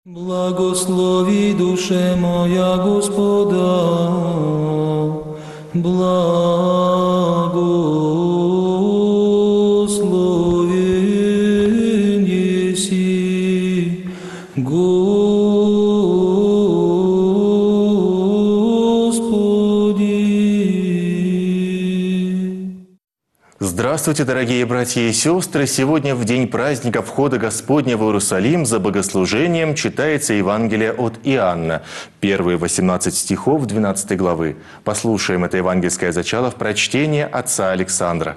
Благослови душе моя Господа, благословен еси Господи. Здравствуйте, дорогие братья и сестры! Сегодня, в день праздника Входа Господня в Иерусалим, за богослужением читается Евангелие от Иоанна, первые 18 стихов 12 главы. Послушаем это евангельское зачало в прочтении отца Александра.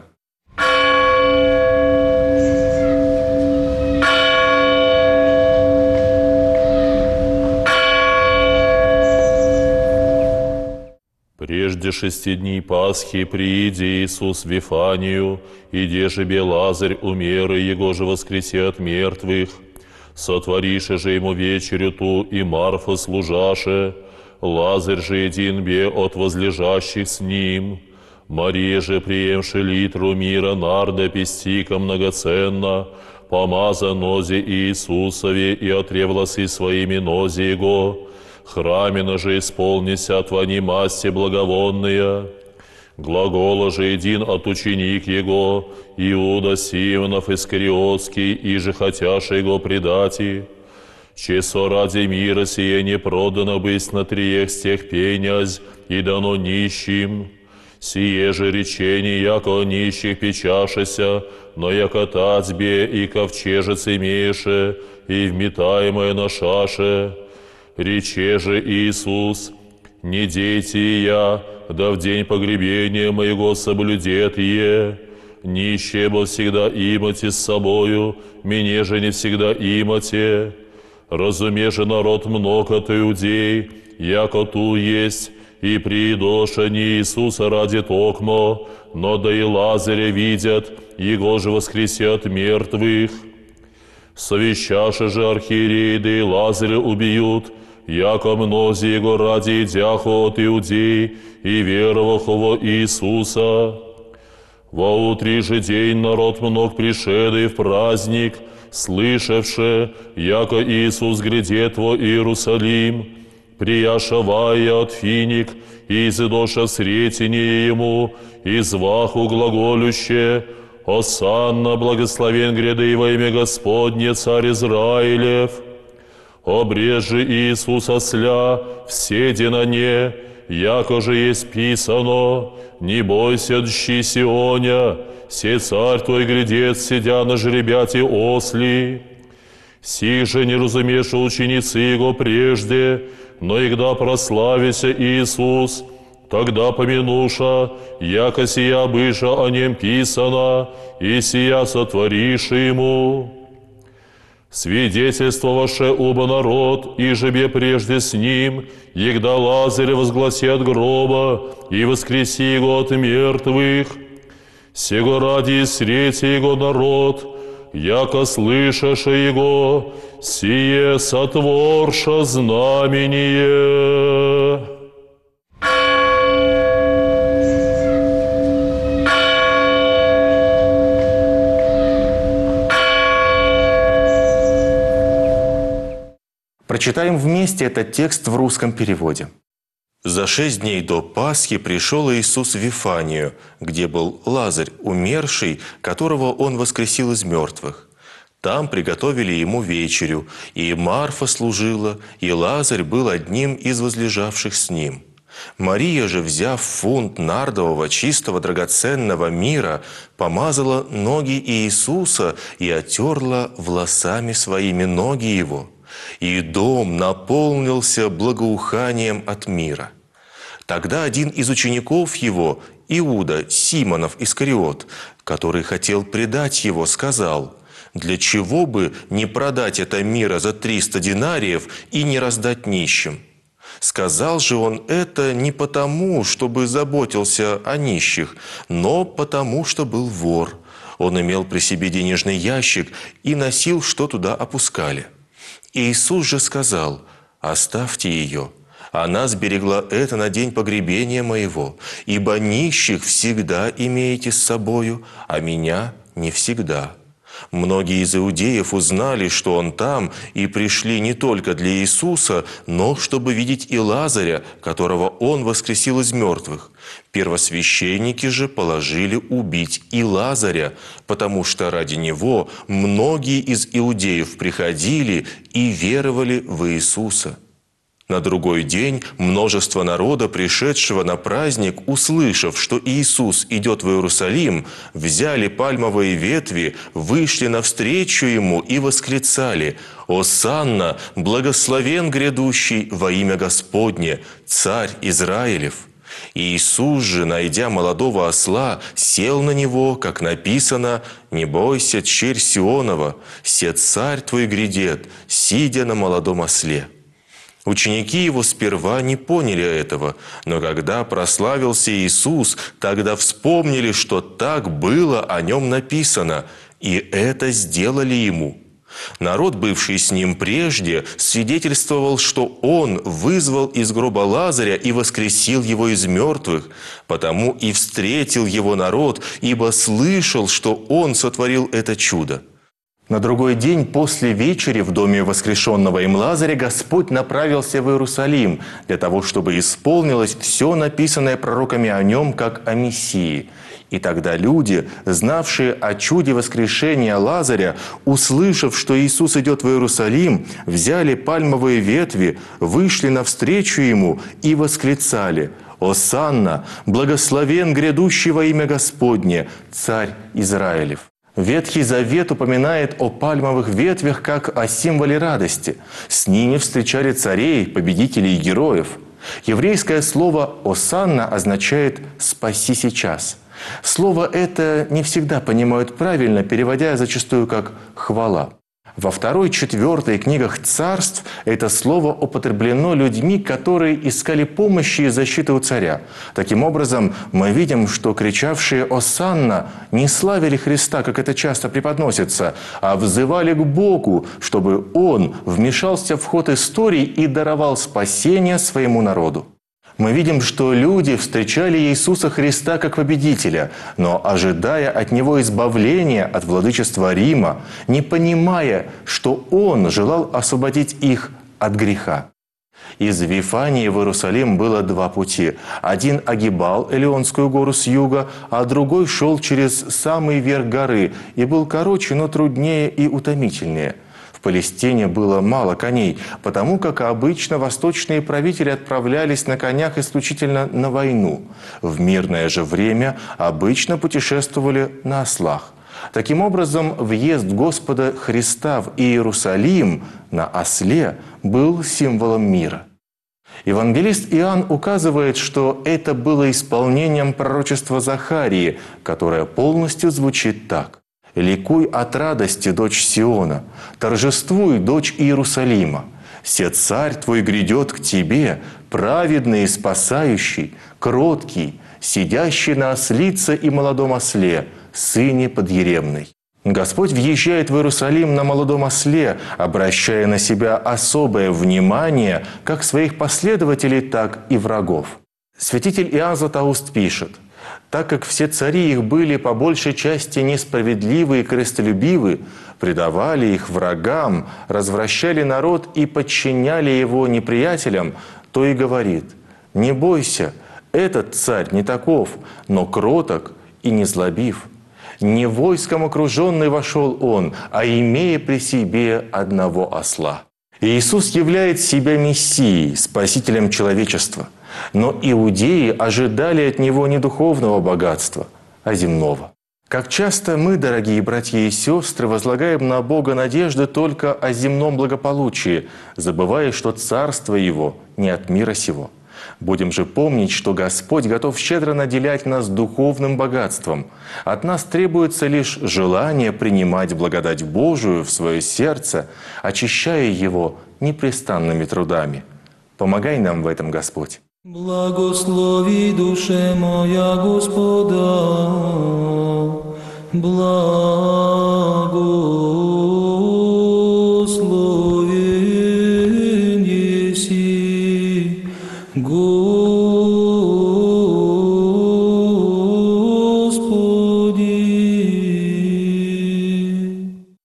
Прежде 6 дней Пасхи прииди Иисус в Вифанию, и дежебе Лазарь умер, и его же воскреси от мертвых. Сотворише же ему вечерю ту, и Марфа служаше, Лазарь же един бе от возлежащих с ним. Мария же, приемши литру мира нарда пестика многоценно, помаза нозе Иисусове и отревласы своими нозе его, храмина же исполнися твони масти благовонные. Глагола же един от ученик его, Иуда Симонов Искариотский, и же хотяше его предати. Чесо ради мира сие не продано быть на триех стех пенясь, и дано нищим. Сие же речение, яко нищих печашеся, но яко тацбе и ковчежец имееше, и вметаемое на шаше. Рече же Иисус: «Не дейте я, да в день погребения моего соблюдет е. Нищие бо всегда имате с собою, мне же не всегда имате. Разуме же народ много от иудей, яко ту есть, и приидоша не Иисуса ради токмо, но да и Лазаря видят, его же воскресят мертвых. Совещаше же архиереи, да и Лазаря убьют, яко мнози его ради идяху от иудей, и вероваху Иисуса. Во утре же день народ мног пришедый в праздник, слышавши, яко Иисус грядет во Иерусалим, прияшавая от финик, и изидоша сретение ему, и зваху глаголюще: «Осанна, благословен гряды во имя Господне, Царь Израилев». Обрежи Иисус осля, вседи на не, яко же есть писано: «Не бойся, дщи Сионя, се царь твой грядет, сидя на жеребяте осли». Сих же не разумеешь ученицы его прежде, но игда прославися Иисус, тогда помянуша, яко сия быша о нем писано, и сия сотворишь ему. Свидетельствоваше оба народ, и жебе прежде с ним, егда Лазаря возгласи от гроба, и воскреси его от мертвых. Сего ради срети его народ, яко слышаше его, сие сотворша знамение». Прочитаем вместе этот текст в русском переводе. «За 6 дней до Пасхи пришел Иисус в Вифанию, где был Лазарь, умерший, которого Он воскресил из мертвых. Там приготовили Ему вечерю, и Марфа служила, и Лазарь был одним из возлежавших с Ним. Мария же, взяв фунт нардового чистого драгоценного мира, помазала ноги Иисуса и оттерла волосами своими ноги Его. И дом наполнился благоуханием от мира. Тогда один из учеников Его, Иуда Симонов Искариот, который хотел предать Его, сказал: «Для чего бы не продать это мира за 300 динариев и не раздать нищим?» Сказал же он это не потому, чтобы заботился о нищих, но потому, что был вор. Он имел при себе денежный ящик и носил, что туда опускали. Иисус же сказал: «Оставьте ее, она сберегла это на день погребения моего, ибо нищих всегда имеете с собою, а меня не всегда. Многие из иудеев узнали, что он там, и пришли не только для Иисуса, но чтобы видеть и Лазаря, которого он воскресил из мертвых. Первосвященники же положили убить и Лазаря, потому что ради него многие из иудеев приходили и веровали в Иисуса. На другой день множество народа, пришедшего на праздник, услышав, что Иисус идет в Иерусалим, взяли пальмовые ветви, вышли навстречу Ему и восклицали: «Осанна, благословен грядущий во имя Господне, Царь Израилев». И Иисус же, найдя молодого осла, сел на него, как написано: «Не бойся, черь Сионова, се царь твой грядет, сидя на молодом осле». Ученики его сперва не поняли этого, но когда прославился Иисус, тогда вспомнили, что так было о нем написано, и это сделали ему. Народ, бывший с ним прежде, свидетельствовал, что он вызвал из гроба Лазаря и воскресил его из мертвых, потому и встретил его народ, ибо слышал, что он сотворил это чудо. На другой день после вечери в доме воскрешенного им Лазаря Господь направился в Иерусалим для того, чтобы исполнилось все написанное пророками о нем, как о Мессии. И тогда люди, знавшие о чуде воскрешения Лазаря, услышав, что Иисус идет в Иерусалим, взяли пальмовые ветви, вышли навстречу Ему и восклицали: «Осанна, благословен грядущий во имя Господне, Царь Израилев». Ветхий Завет упоминает о пальмовых ветвях как о символе радости. С ними встречали царей, победителей и героев. Еврейское слово «осанна» означает «спаси сейчас». Слово это не всегда понимают правильно, переводя зачастую как «хвала». Во 2 и 4 книгах царств это слово употреблено людьми, которые искали помощи и защиты у царя. Таким образом, мы видим, что кричавшие «Осанна» не славили Христа, как это часто преподносится, а взывали к Богу, чтобы Он вмешался в ход истории и даровал спасение своему народу. Мы видим, что люди встречали Иисуса Христа как победителя, но ожидая от Него избавления от владычества Рима, не понимая, что Он желал освободить их от греха. Из Вифании в Иерусалим было 2 пути. Один огибал Элеонскую гору с юга, а другой шел через самый верх горы и был короче, но труднее и утомительнее. В Палестине было мало коней, потому как обычно восточные правители отправлялись на конях исключительно на войну. В мирное же время обычно путешествовали на ослах. Таким образом, въезд Господа Христа в Иерусалим на осле был символом мира. Евангелист Иоанн указывает, что это было исполнением пророчества Захарии, которое полностью звучит так: «Ликуй от радости, дочь Сиона, торжествуй, дочь Иерусалима. Се царь твой грядет к тебе, праведный и спасающий, кроткий, сидящий на ослице и молодом осле, сыне подъеремной». Господь въезжает в Иерусалим на молодом осле, обращая на себя особое внимание как своих последователей, так и врагов. Святитель Иоанн Златоуст пишет: «Так как все цари их были по большей части несправедливы и корыстолюбивы, предавали их врагам, развращали народ и подчиняли его неприятелям, то и говорит: не бойся, этот царь не таков, но кроток и незлобив. Не войском окруженный вошел он, а имея при себе одного осла». Иисус являет себя Мессией, Спасителем человечества. Но иудеи ожидали от Него не духовного богатства, а земного. Как часто мы, дорогие братья и сестры, возлагаем на Бога надежды только о земном благополучии, забывая, что Царство Его не от мира сего. Будем же помнить, что Господь готов щедро наделять нас духовным богатством. От нас требуется лишь желание принимать благодать Божию в свое сердце, очищая его непрестанными трудами. Помогай нам в этом, Господь. Благослови душе моя Господа, благо.